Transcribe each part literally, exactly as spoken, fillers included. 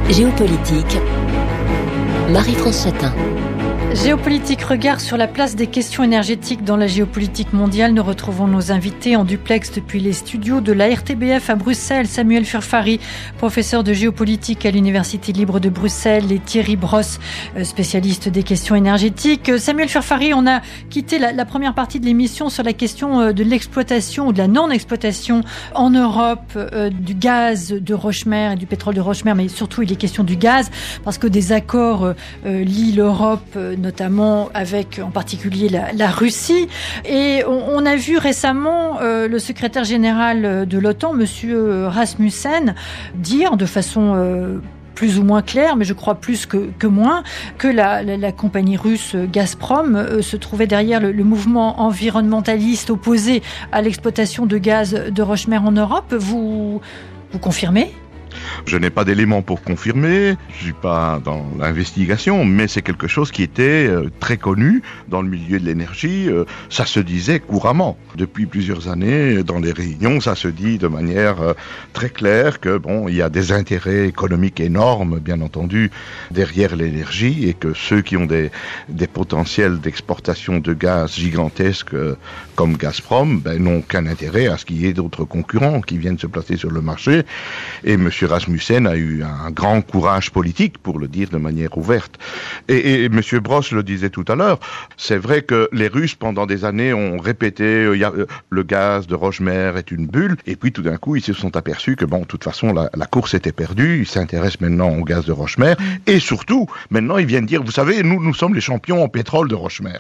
Géopolitique, Marie-France Chatin. Géopolitique, regard sur la place des questions énergétiques dans la géopolitique mondiale. Nous retrouvons nos invités en duplex depuis les studios de la R T B F à Bruxelles. Samuel Furfari, professeur de géopolitique à l'Université libre de Bruxelles, et Thierry Brosse, spécialiste des questions énergétiques. Samuel Furfari, on a quitté la, la première partie de l'émission sur la question de l'exploitation ou de la non-exploitation en Europe euh, du gaz de Rochemer et du pétrole de Rochemer, mais surtout il est question du gaz parce que des accords euh, lient l'Europe euh, notamment avec en particulier la, la Russie. Et on, on a vu récemment euh, le secrétaire général de l'OTAN, monsieur Rasmussen, dire de façon euh, plus ou moins claire, mais je crois plus que, que moins, que la, la, la compagnie russe Gazprom euh, se trouvait derrière le, le mouvement environnementaliste opposé à l'exploitation de gaz de Rochemer en Europe. Vous, vous confirmez ? Je n'ai pas d'éléments pour confirmer, je suis pas dans l'investigation, mais c'est quelque chose qui était euh, très connu dans le milieu de l'énergie. Euh, ça se disait couramment. Depuis plusieurs années, dans les réunions, ça se dit de manière euh, très claire que bon, il y a des intérêts économiques énormes, bien entendu, derrière l'énergie, et que ceux qui ont des, des potentiels d'exportation de gaz gigantesques euh, comme Gazprom, ben, n'ont qu'un intérêt à ce qu'il y ait d'autres concurrents qui viennent se placer sur le marché. Et monsieur Rasmussen a eu un grand courage politique, pour le dire de manière ouverte. Et, et M. Brosse le disait tout à l'heure, c'est vrai que les Russes, pendant des années, ont répété euh, y a, euh, le gaz de Rochemer est une bulle, et puis tout d'un coup, ils se sont aperçus que, bon, de toute façon, la, la course était perdue, ils s'intéressent maintenant au gaz de Rochemer, et surtout, maintenant, ils viennent dire, vous savez, nous, nous sommes les champions en pétrole de Rochemer.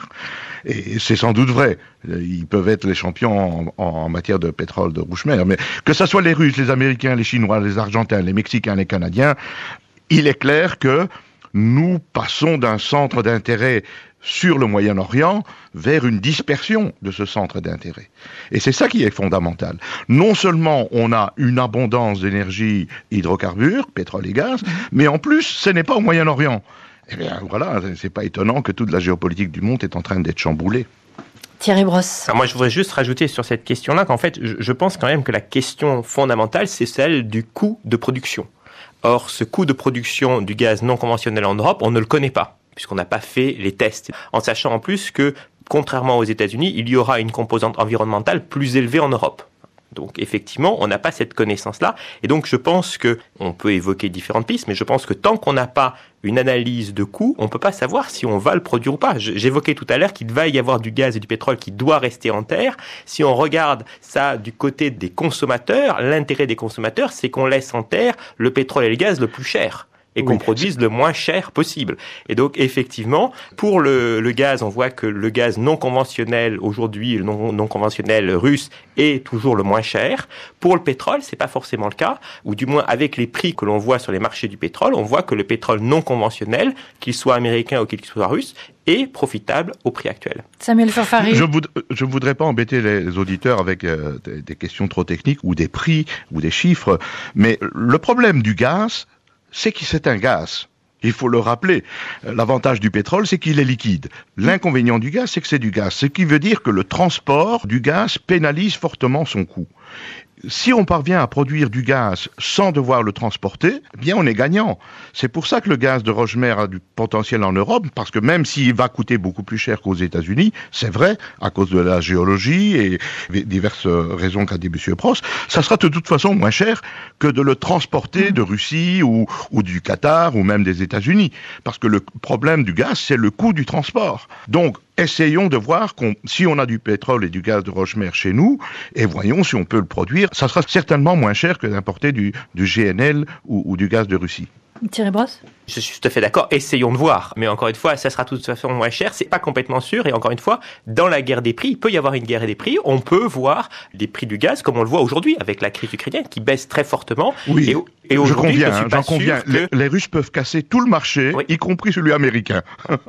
Et c'est sans doute vrai, ils peuvent être les champions en, en matière de pétrole de Rochemer, mais que ce soit les Russes, les Américains, les Chinois, les Argentins, les Mexicains, les Canadiens, il est clair que nous passons d'un centre d'intérêt sur le Moyen-Orient vers une dispersion de ce centre d'intérêt. Et c'est ça qui est fondamental. Non seulement on a une abondance d'énergie, hydrocarbures, pétrole et gaz, mais en plus, ce n'est pas au Moyen-Orient. Eh bien voilà, c'est pas étonnant que toute la géopolitique du monde est en train d'être chamboulée. Thierry Brosse. Alors moi, je voudrais juste rajouter sur cette question-là qu'en fait, je, je pense quand même que la question fondamentale, c'est celle du coût de production. Or, ce coût de production du gaz non conventionnel en Europe, on ne le connaît pas, puisqu'on n'a pas fait les tests. En sachant en plus que, contrairement aux États-Unis, il y aura une composante environnementale plus élevée en Europe. Donc effectivement, on n'a pas cette connaissance-là. Et donc je pense que, on peut évoquer différentes pistes, mais je pense que tant qu'on n'a pas une analyse de coût, on ne peut pas savoir si on va le produire ou pas. J'évoquais tout à l'heure qu'il va y avoir du gaz et du pétrole qui doit rester en terre. Si on regarde ça du côté des consommateurs, l'intérêt des consommateurs, c'est qu'on laisse en terre le pétrole et le gaz le plus cher. Et qu'on oui. produise le moins cher possible. Et donc, effectivement, pour le, le gaz, on voit que le gaz non conventionnel, aujourd'hui, le non, non conventionnel russe, est toujours le moins cher. Pour le pétrole, c'est pas forcément le cas, ou du moins, avec les prix que l'on voit sur les marchés du pétrole, on voit que le pétrole non conventionnel, qu'il soit américain ou qu'il soit russe, est profitable au prix actuel. Samuel Furfari. Je ne voudrais pas embêter les auditeurs avec euh, des, des questions trop techniques, ou des prix, ou des chiffres, mais le problème du gaz, c'est que c'est un gaz. Il faut le rappeler. L'avantage du pétrole, c'est qu'il est liquide. L'inconvénient du gaz, c'est que c'est du gaz. Ce qui veut dire que le transport du gaz pénalise fortement son coût. Si on parvient à produire du gaz sans devoir le transporter, eh bien on est gagnant. C'est pour ça que le gaz de Rochemer a du potentiel en Europe, parce que même s'il va coûter beaucoup plus cher qu'aux États-Unis, c'est vrai, à cause de la géologie et diverses raisons qu'a dit M. Brosse, ça sera de toute façon moins cher que de le transporter de Russie ou, ou du Qatar ou même des États-Unis. Parce que le problème du gaz, c'est le coût du transport. Donc, essayons de voir qu'on, si on a du pétrole et du gaz de Rochemer chez nous, et voyons si on peut le produire. Ça sera certainement moins cher que d'importer du, du G N L ou, ou du gaz de Russie. Thierry Brosse. Je suis tout à fait d'accord, essayons de voir. Mais encore une fois, ça sera de toute façon moins cher, c'est pas complètement sûr. Et encore une fois, dans la guerre des prix, il peut y avoir une guerre des prix. On peut voir les prix du gaz, comme on le voit aujourd'hui, avec la crise ukrainienne, qui baisse très fortement. Oui, et, et aujourd'hui, je conviens, je suis hein, pas j'en conviens. sûr que... les, les Russes peuvent casser tout le marché, oui. y compris celui américain.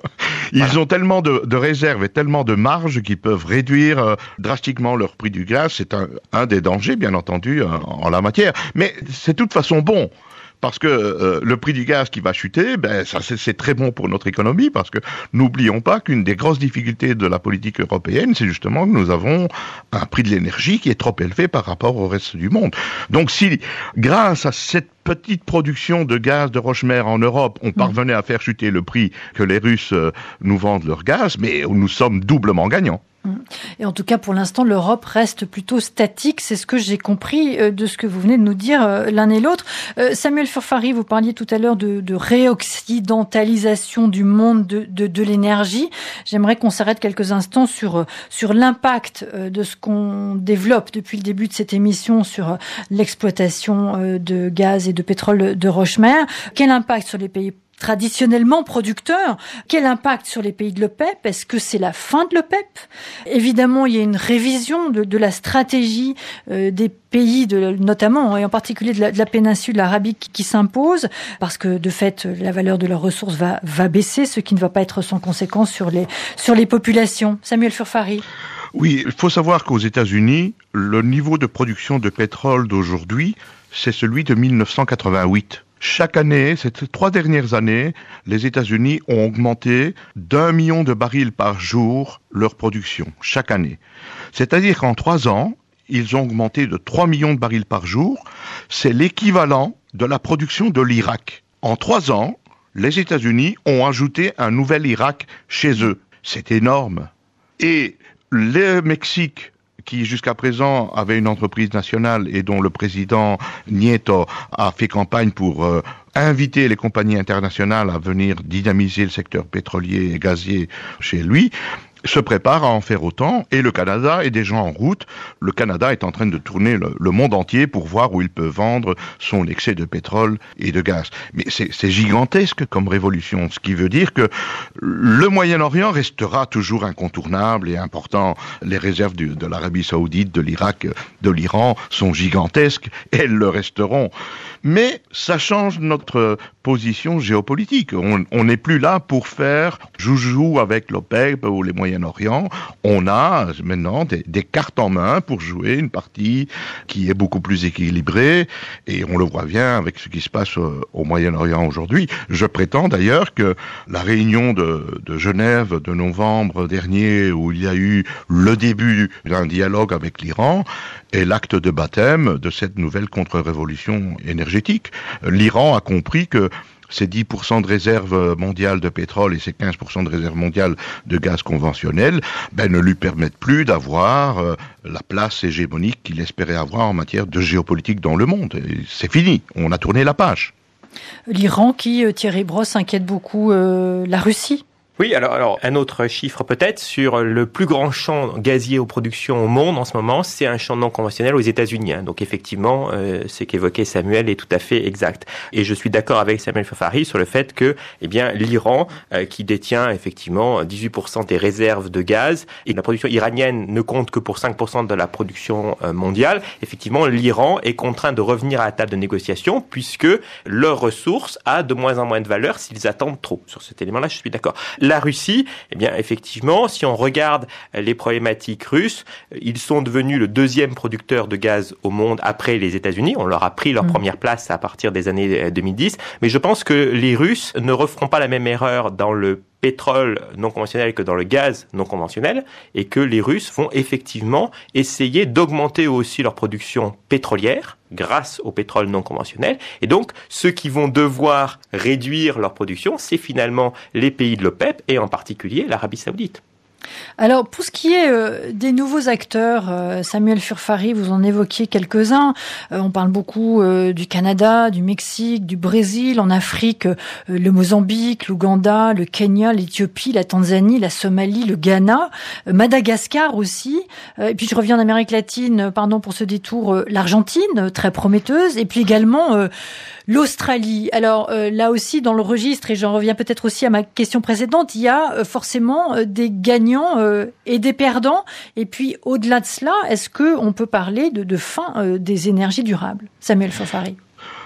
Ils voilà. ont tellement de, de réserves et tellement de marges qu'ils peuvent réduire euh, drastiquement leur prix du gaz. C'est un, un des dangers, bien entendu, en, en la matière. Mais c'est de toute façon bon. parce que euh, le prix du gaz qui va chuter, ben ça c'est, c'est très bon pour notre économie, parce que n'oublions pas qu'une des grosses difficultés de la politique européenne, c'est justement que nous avons un prix de l'énergie qui est trop élevé par rapport au reste du monde. Donc si, grâce à cette petite production de gaz de roche-mère en Europe, on parvenait à faire chuter le prix que les Russes euh, nous vendent leur gaz, mais nous sommes doublement gagnants. Et en tout cas, pour l'instant, l'Europe reste plutôt statique. C'est ce que j'ai compris de ce que vous venez de nous dire l'un et l'autre. Samuel Furfari, vous parliez tout à l'heure de, de réoccidentalisation du monde de, de, de l'énergie. J'aimerais qu'on s'arrête quelques instants sur, sur l'impact de ce qu'on développe depuis le début de cette émission sur l'exploitation de gaz et de pétrole de roche-mère. Quel impact sur les pays traditionnellement producteurs? Quel impact sur les pays de l'OPEP? Est-ce que c'est la fin de l'OPEP? Évidemment, il y a une révision de, de la stratégie euh, des pays, de, notamment et en particulier de la, de la péninsule arabique qui, qui s'impose, parce que de fait, la valeur de leurs ressources va, va baisser, ce qui ne va pas être sans conséquence sur les, sur les populations. Samuel Furfari. Oui, il faut savoir qu'aux États-Unis, le niveau de production de pétrole d'aujourd'hui, c'est celui de mille neuf cent quatre-vingt-huit. Chaque année, ces trois dernières années, les États-Unis ont augmenté d'un million de barils par jour leur production, chaque année. C'est-à-dire qu'en trois ans, ils ont augmenté de trois millions de barils par jour. C'est l'équivalent de la production de l'Irak. En trois ans, les États-Unis ont ajouté un nouvel Irak chez eux. C'est énorme. Et le Mexique, qui jusqu'à présent avait une entreprise nationale et dont le président Nieto a fait campagne pour euh, inviter les compagnies internationales à venir dynamiser le secteur pétrolier et gazier chez lui, se prépare à en faire autant, et le Canada est déjà en route. Le Canada est en train de tourner le, le monde entier pour voir où il peut vendre son excès de pétrole et de gaz. Mais c'est, c'est gigantesque comme révolution, ce qui veut dire que le Moyen-Orient restera toujours incontournable et important. Les réserves du, de l'Arabie Saoudite, de l'Irak, de l'Iran sont gigantesques, et elles le resteront. Mais ça change notre position géopolitique. On n'est plus là pour faire joujou avec l'OPEP ou les Moyen-Orient. On a maintenant des, des cartes en main pour jouer une partie qui est beaucoup plus équilibrée, et on le voit bien avec ce qui se passe au, au Moyen-Orient aujourd'hui. Je prétends d'ailleurs que la réunion de, de Genève de novembre dernier, où il y a eu le début d'un dialogue avec l'Iran, est l'acte de baptême de cette nouvelle contre-révolution énergétique. L'Iran a compris que ces dix pour cent de réserves mondiales de pétrole et ces quinze pour cent de réserves mondiales de gaz conventionnel ben, ne lui permettent plus d'avoir euh, la place hégémonique qu'il espérait avoir en matière de géopolitique dans le monde. Et c'est fini, on a tourné la page. L'Iran qui, Thierry Brosse, inquiète beaucoup euh, la Russie? Oui, alors, alors un autre chiffre peut-être sur le plus grand champ gazier aux productions au monde en ce moment, c'est un champ non conventionnel aux États-Unis. Hein. Donc effectivement, euh, ce qu'évoquait Samuel est tout à fait exact. Et je suis d'accord avec Samuel Furfari sur le fait que, eh bien, l'Iran, euh, qui détient effectivement dix-huit pour cent des réserves de gaz, et la production iranienne ne compte que pour cinq pour cent de la production euh, mondiale, effectivement, l'Iran est contraint de revenir à la table de négociation puisque leur ressource a de moins en moins de valeur s'ils attendent trop. Sur cet élément-là, je suis d'accord. La Russie, eh bien, effectivement, si on regarde les problématiques russes, ils sont devenus le deuxième producteur de gaz au monde après les États-Unis. On leur a pris leur mmh. première place à partir des années deux mille dix. Mais je pense que les Russes ne referont pas la même erreur dans le pétrole non conventionnel que dans le gaz non conventionnel, et que les Russes vont effectivement essayer d'augmenter aussi leur production pétrolière grâce au pétrole non conventionnel. Et donc, ceux qui vont devoir réduire leur production, c'est finalement les pays de l'OPEP et en particulier l'Arabie Saoudite. Alors, pour ce qui est euh, des nouveaux acteurs, euh, Samuel Furfari, vous en évoquiez quelques-uns. Euh, on parle beaucoup euh, du Canada, du Mexique, du Brésil, en Afrique, euh, le Mozambique, l'Ouganda, le Kenya, l'Éthiopie, la Tanzanie, la Somalie, le Ghana, euh, Madagascar aussi. Euh, et puis je reviens en Amérique latine, euh, pardon pour ce détour, euh, l'Argentine, euh, très prometteuse, et puis également euh, l'Australie. Alors euh, là aussi, dans le registre, et j'en reviens peut-être aussi à ma question précédente, il y a euh, forcément euh, des gagnants euh, et des perdants. Et puis, au-delà de cela, est-ce qu'on peut parler de, de fin euh, des énergies durables? Samuel Furfari.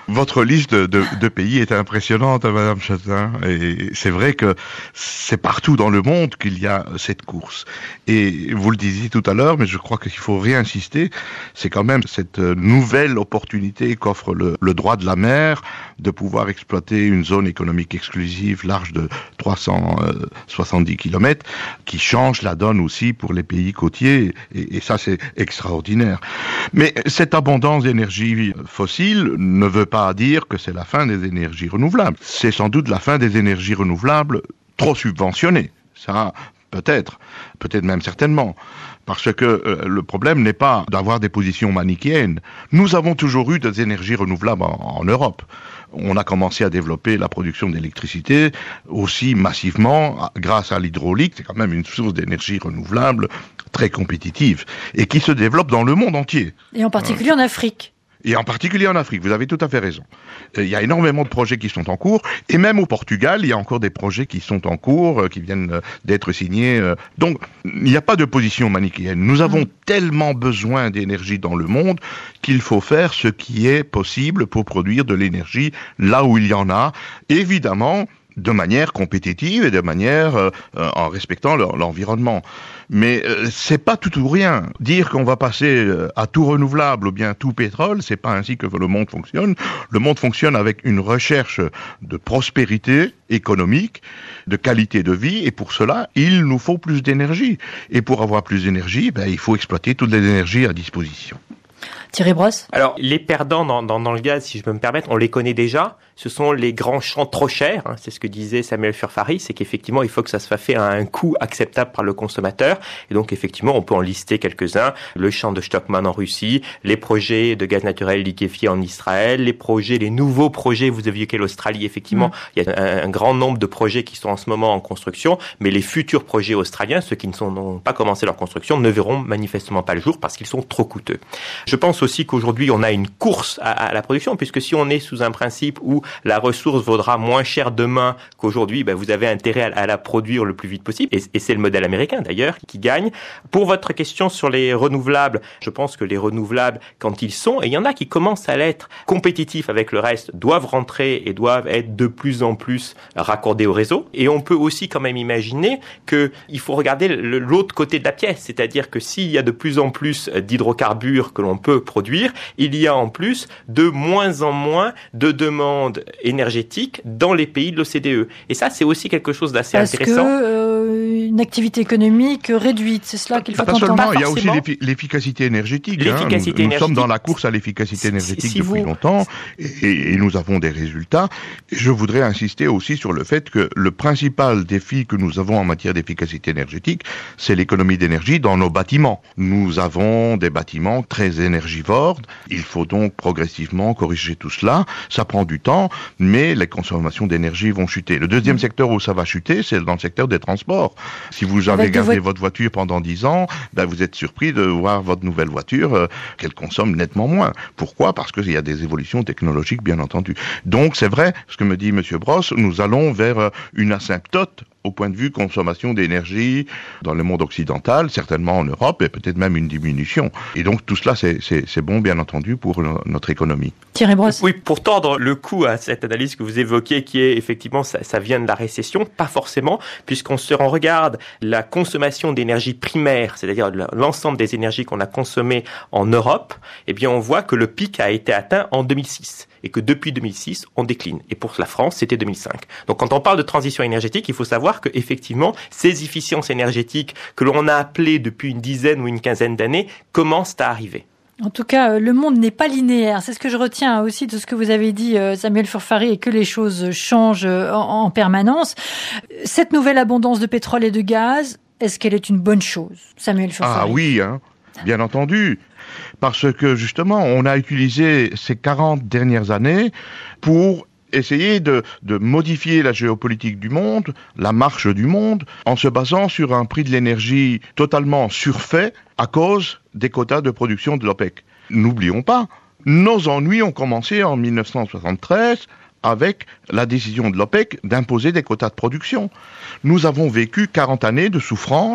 Votre liste de, de, de pays est impressionnante, Madame Chatin, et c'est vrai que c'est partout dans le monde qu'il y a cette course. Et vous le disiez tout à l'heure, mais je crois qu'il faut réinsister, c'est quand même cette nouvelle opportunité qu'offre le, le droit de la mer de pouvoir exploiter une zone économique exclusive large de trois cent soixante-dix kilomètres, qui change la donne aussi pour les pays côtiers, et, et ça c'est extraordinaire. Mais cette abondance d'énergie fossile ne veut pas à dire que c'est la fin des énergies renouvelables. C'est sans doute la fin des énergies renouvelables trop subventionnées. Ça, peut-être, peut-être même certainement. Parce que euh, le problème n'est pas d'avoir des positions manichéennes. Nous avons toujours eu des énergies renouvelables en, en Europe. On a commencé à développer la production d'électricité aussi massivement grâce à l'hydraulique. C'est quand même une source d'énergie renouvelable très compétitive et qui se développe dans le monde entier. Et en particulier en Afrique. Et en particulier en Afrique, vous avez tout à fait raison. Il y a énormément de projets qui sont en cours, et même au Portugal, il y a encore des projets qui sont en cours, qui viennent d'être signés. Donc, il n'y a pas de position manichéenne. Nous avons tellement besoin d'énergie dans le monde qu'il faut faire ce qui est possible pour produire de l'énergie là où il y en a. Évidemment, de manière compétitive et de manière euh, en respectant leur, l'environnement. Mais euh, c'est pas tout ou rien. Dire qu'on va passer euh, à tout renouvelable ou bien tout pétrole, c'est pas ainsi que le monde fonctionne. Le monde fonctionne avec une recherche de prospérité économique, de qualité de vie, et pour cela, il nous faut plus d'énergie. Et pour avoir plus d'énergie, ben, il faut exploiter toutes les énergies à disposition. Thierry Brosse. Alors, les perdants dans, dans, dans le gaz, si je peux me permettre, on les connaît déjà. Ce sont les grands champs trop chers. Hein, c'est ce que disait Samuel Furfari, c'est qu'effectivement, il faut que ça soit fait à un coût acceptable par le consommateur. Et donc, effectivement, on peut en lister quelques-uns. Le champ de Stockman en Russie, les projets de gaz naturel liquéfié en Israël, les projets, les nouveaux projets, vous avez évoqué l'Australie, effectivement. Mmh. Il y a un, un grand nombre de projets qui sont en ce moment en construction, mais les futurs projets australiens, ceux qui ne sont, n'ont pas commencé leur construction, ne verront manifestement pas le jour parce qu'ils sont trop coûteux. Je pense aussi qu'aujourd'hui, on a une course à, à la production, puisque si on est sous un principe où la ressource vaudra moins cher demain qu'aujourd'hui, ben vous avez intérêt à, à la produire le plus vite possible. Et, et c'est le modèle américain, d'ailleurs, qui gagne. Pour votre question sur les renouvelables, je pense que les renouvelables, quand ils sont, et il y en a qui commencent à l'être compétitifs avec le reste, doivent rentrer et doivent être de plus en plus raccordés au réseau. Et on peut aussi quand même imaginer qu'il faut regarder le, l'autre côté de la pièce, c'est-à-dire que s'il y a de plus en plus d'hydrocarbures que l'on peut produire, il y a en plus de moins en moins de demandes énergétiques dans les pays de l'O C D E. Et ça, c'est aussi quelque chose d'assez Parce intéressant. Parce que euh, une activité économique réduite, c'est cela qu'il faut pas entendre. Seulement, il y a aussi l'effi- l'efficacité énergétique. L'efficacité hein. Nous, énergétique. nous sommes dans la course à l'efficacité énergétique si depuis vous... longtemps et, et nous avons des résultats. Je voudrais insister aussi sur le fait que le principal défi que nous avons en matière d'efficacité énergétique, c'est l'économie d'énergie dans nos bâtiments. Nous avons des bâtiments très énergivores. Il faut donc progressivement corriger tout cela. Ça prend du temps, mais les consommations d'énergie vont chuter. Le deuxième mmh. secteur où ça va chuter, c'est dans le secteur des transports. Si vous avez Avec gardé vo- votre voiture pendant dix ans, ben vous êtes surpris de voir votre nouvelle voiture euh, qu'elle consomme nettement moins. Pourquoi ? Parce qu'il y a des évolutions technologiques, bien entendu. Donc, c'est vrai, ce que me dit M. Brosse, nous allons vers euh, une asymptote au point de vue consommation d'énergie dans le monde occidental, certainement en Europe, et peut-être même une diminution. Et donc tout cela, c'est, c'est, c'est bon, bien entendu, pour le, notre économie. Thierry Brosse. Oui, pour tordre le coup à cette analyse que vous évoquez, qui est effectivement, ça, ça vient de la récession, pas forcément, puisqu'on se on regarde la consommation d'énergie primaire, c'est-à-dire l'ensemble des énergies qu'on a consommées en Europe, eh bien on voit que le pic a été atteint en deux mille six. Et que depuis deux mille six, on décline. Et pour la France, c'était deux mille cinq. Donc quand on parle de transition énergétique, il faut savoir que effectivement, ces efficiences énergétiques que l'on a appelées depuis une dizaine ou une quinzaine d'années commencent à arriver. En tout cas, le monde n'est pas linéaire. C'est ce que je retiens aussi de ce que vous avez dit, Samuel Furfari, et que les choses changent en, en permanence. Cette nouvelle abondance de pétrole et de gaz, est-ce qu'elle est une bonne chose, Samuel Furfari ? Ah oui, hein, bien entendu. Parce que justement, on a utilisé ces quarante dernières années pour essayer de, de modifier la géopolitique du monde, la marche du monde, en se basant sur un prix de l'énergie totalement surfait à cause des quotas de production de l'OPEC. N'oublions pas, nos ennuis ont commencé en dix-neuf cent soixante-treize avec la décision de l'OPEC d'imposer des quotas de production. Nous avons vécu quarante années de souffrance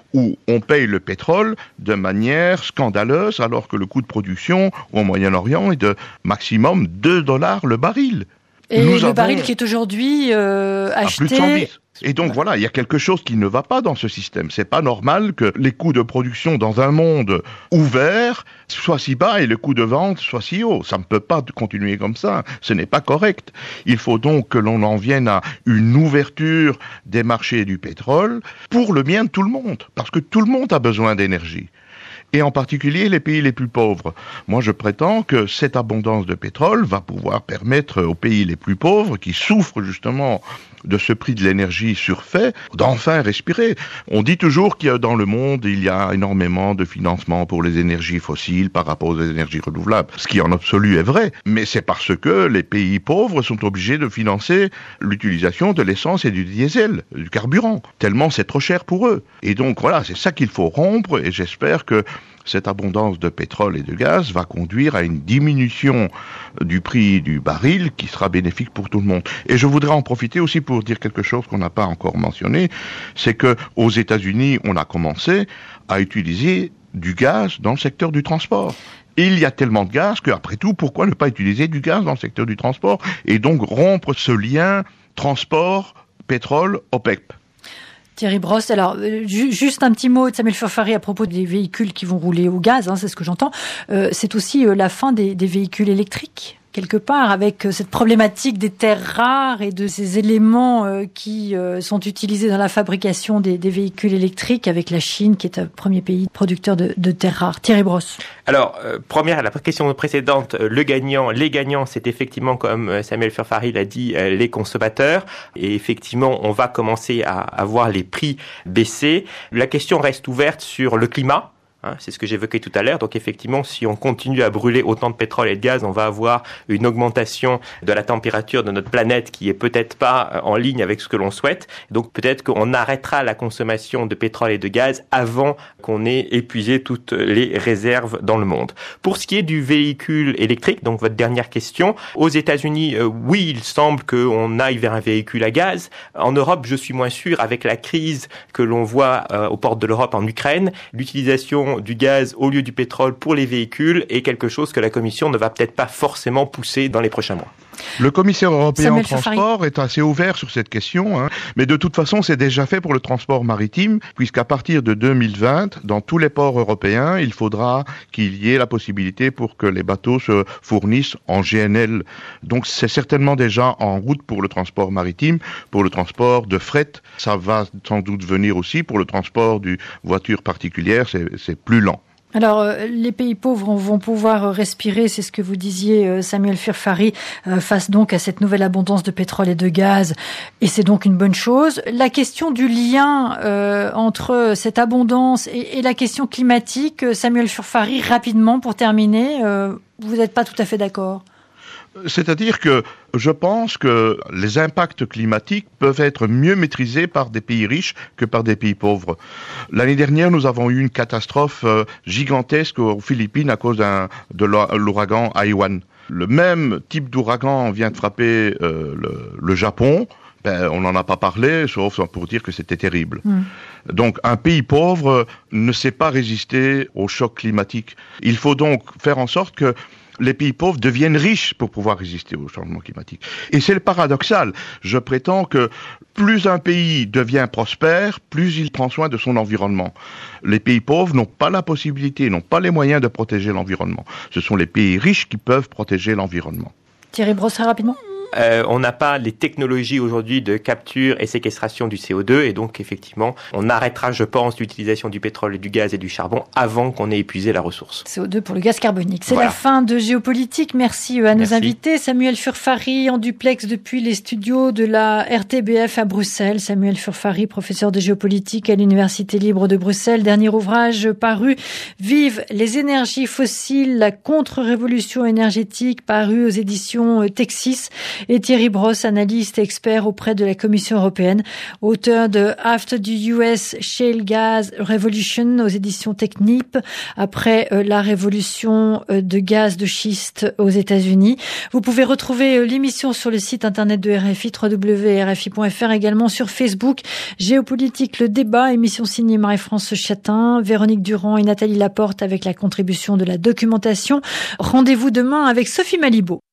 où on paye le pétrole de manière scandaleuse, alors que le coût de production au Moyen-Orient est de maximum deux dollars le baril. Et Nous le avons... baril qui est aujourd'hui euh, acheté... à plus de cent dix. Et donc voilà, il y a quelque chose qui ne va pas dans ce système. C'est pas normal que les coûts de production dans un monde ouvert soient si bas et le coût de vente soit si haut. Ça ne peut pas continuer comme ça. Ce n'est pas correct. Il faut donc que l'on en vienne à une ouverture des marchés du pétrole pour le bien de tout le monde. Parce que tout le monde a besoin d'énergie. Et en particulier les pays les plus pauvres. Moi, je prétends que cette abondance de pétrole va pouvoir permettre aux pays les plus pauvres, qui souffrent justement de ce prix de l'énergie surfait, d'enfin respirer. On dit toujours qu'il y a dans le monde, il y a énormément de financement pour les énergies fossiles par rapport aux énergies renouvelables, ce qui en absolu est vrai, mais c'est parce que les pays pauvres sont obligés de financer l'utilisation de l'essence et du diesel, du carburant, tellement c'est trop cher pour eux. Et donc voilà, c'est ça qu'il faut rompre, et j'espère que cette abondance de pétrole et de gaz va conduire à une diminution du prix du baril qui sera bénéfique pour tout le monde. Et je voudrais en profiter aussi pour dire quelque chose qu'on n'a pas encore mentionné, c'est que aux États-Unis, on a commencé à utiliser du gaz dans le secteur du transport. Et il y a tellement de gaz qu'après tout, pourquoi ne pas utiliser du gaz dans le secteur du transport et donc rompre ce lien transport, pétrole, OPEP. Thierry Brosse, alors euh, ju- juste un petit mot de Samuel Furfary à propos des véhicules qui vont rouler au gaz, hein, c'est ce que j'entends. Euh, c'est aussi euh, la fin des, des véhicules électriques, quelque part, avec euh, cette problématique des terres rares et de ces éléments euh, qui euh, sont utilisés dans la fabrication des, des véhicules électriques, avec la Chine qui est un premier pays producteur de, de terres rares. Thierry Brosse. Alors, euh, première, la question précédente, euh, le gagnant, les gagnants, c'est effectivement, comme euh, Samuel Furfary l'a dit, euh, les consommateurs. Et effectivement, on va commencer à, à voir les prix baisser. La question reste ouverte sur le climat. Hein, c'est ce que j'évoquais tout à l'heure. Donc effectivement, si on continue à brûler autant de pétrole et de gaz, on va avoir une augmentation de la température de notre planète qui est peut-être pas en ligne avec ce que l'on souhaite. Donc peut-être qu'on arrêtera la consommation de pétrole et de gaz avant qu'on ait épuisé toutes les réserves dans le monde. Pour ce qui est du véhicule électrique, donc votre dernière question, aux États-Unis, euh, oui, il semble qu'on aille vers un véhicule à gaz. En Europe, je suis moins sûr, avec la crise que l'on voit euh, aux portes de l'Europe en Ukraine, l'utilisation du gaz au lieu du pétrole pour les véhicules est quelque chose que la Commission ne va peut-être pas forcément pousser dans les prochains mois. Le commissaire européen Samuel au transport est assez ouvert sur cette question, hein, mais de toute façon, c'est déjà fait pour le transport maritime, puisqu'à partir de deux mille vingt, dans tous les ports européens, il faudra qu'il y ait la possibilité pour que les bateaux se fournissent en G N L. Donc, c'est certainement déjà en route pour le transport maritime, pour le transport de fret. Ça va sans doute venir aussi pour le transport de voitures particulières, c'est, c'est plus lent. Alors, euh, les pays pauvres vont pouvoir respirer, c'est ce que vous disiez, euh, Samuel Furfary, euh, face donc à cette nouvelle abondance de pétrole et de gaz, et c'est donc une bonne chose. La question du lien euh, entre cette abondance et, et la question climatique, Samuel Furfary, rapidement pour terminer, euh, vous n'êtes pas tout à fait d'accord ? C'est-à-dire que je pense que les impacts climatiques peuvent être mieux maîtrisés par des pays riches que par des pays pauvres. L'année dernière, nous avons eu une catastrophe gigantesque aux Philippines à cause d'un, de l'ouragan Haiyan. Le même type d'ouragan vient de frapper euh, le, le Japon. Ben, on n'en a pas parlé, sauf pour dire que c'était terrible. Mmh. Donc, un pays pauvre ne sait pas résister au choc climatique. Il faut donc faire en sorte que les pays pauvres deviennent riches pour pouvoir résister au changement climatique. Et c'est le paradoxal. Je prétends que plus un pays devient prospère, plus il prend soin de son environnement. Les pays pauvres n'ont pas la possibilité, n'ont pas les moyens de protéger l'environnement. Ce sont les pays riches qui peuvent protéger l'environnement. Thierry Brosse, rapidement. Euh, on n'a pas les technologies aujourd'hui de capture et séquestration du C O deux et donc effectivement on arrêtera, je pense, l'utilisation du pétrole et du gaz et du charbon avant qu'on ait épuisé la ressource. C O deux pour le gaz carbonique. C'est voilà. La fin de Géopolitique. Merci à nos Merci. invités. Samuel Furfary en duplex depuis les studios de la R T B F à Bruxelles. Samuel Furfary, professeur de géopolitique à l'Université libre de Bruxelles. Dernier ouvrage paru, Vive les énergies fossiles, la contre-révolution énergétique, paru aux éditions Texis. et Thierry Brosse, analyste et expert auprès de la Commission européenne, auteur de After the U S Shale Gas Revolution aux éditions Technip, après la révolution de gaz de schiste aux États-Unis. Vous pouvez retrouver l'émission sur le site internet de R F I, w w w point r f i point f r, également sur Facebook. Géopolitique, le débat, émission signée Marie-France Chatin, Véronique Durand et Nathalie Laporte avec la contribution de la documentation. Rendez-vous demain avec Sophie Malibaud.